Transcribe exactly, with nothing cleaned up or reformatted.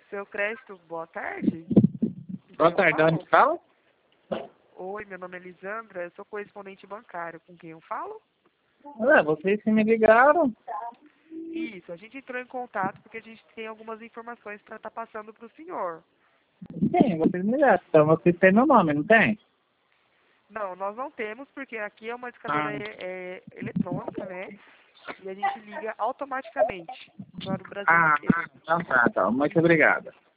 Seu Crédito, boa tarde. Boa tarde, onde fala? Oi, meu nome é Lisandra, eu sou correspondente bancário. Com quem eu falo? Ué, vocês que me ligaram. Isso, a gente entrou em contato porque a gente tem algumas informações para estar passando para o senhor. Sim, vocês me ligaram. Então vocês têm meu nome, não tem? Não, nós não temos, porque aqui é uma Ah, escadora é, é, eletrônica, né? E a gente liga automaticamente para o Brasil ah, inteiro. então tá, então. Muito obrigado.